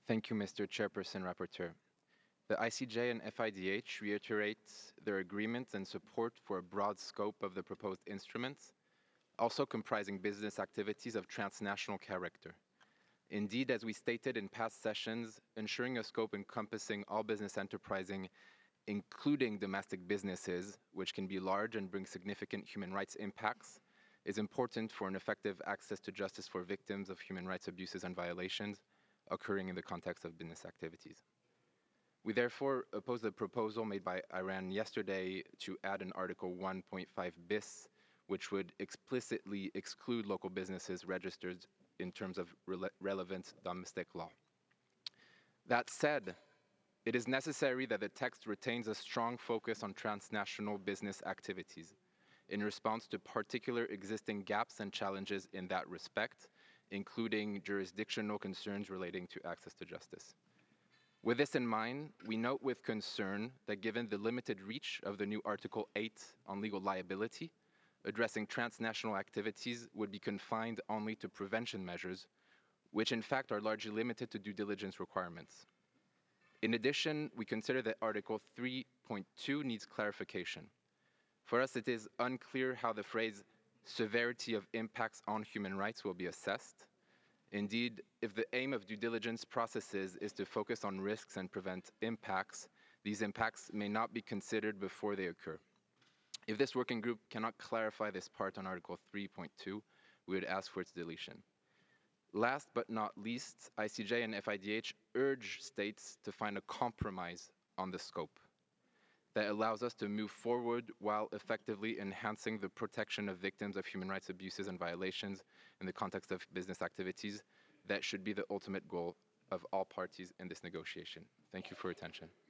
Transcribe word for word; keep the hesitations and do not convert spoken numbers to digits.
Thank you, Mister Chairperson Rapporteur. The I C J and F I D H reiterate their agreement and support for a broad scope of the proposed instruments, also comprising business activities of transnational character. Indeed, as we stated in past sessions, ensuring a scope encompassing all business enterprising, including domestic businesses, which can be large and bring significant human rights impacts, is important for an effective access to justice for victims of human rights abuses and violations occurring in the context of business activities. We therefore oppose the proposal made by Iran yesterday to add an Article one point five bis, which would explicitly exclude local businesses registered in terms of rele relevant domestic law. That said, it is necessary that the text retains a strong focus on transnational business activities in response to particular existing gaps and challenges in that respect, including jurisdictional concerns relating to access to justice. With this in mind, we note with concern that given the limited reach of the new Article eight on legal liability, addressing transnational activities would be confined only to prevention measures, which in fact are largely limited to due diligence requirements. In addition, we consider that Article three point two needs clarification. For us, it is unclear how the phrase severity of impacts on human rights will be assessed. Indeed, if the aim of due diligence processes is to focus on risks and prevent impacts, these impacts may not be considered before they occur. If this working group cannot clarify this part on Article three point two, we would ask for its deletion. Last but not least, I C J and F I D H urge states to find a compromise on the scope that allows us to move forward while effectively enhancing the protection of victims of human rights abuses and violations in the context of business activities. That should be the ultimate goal of all parties in this negotiation. Thank you for your attention.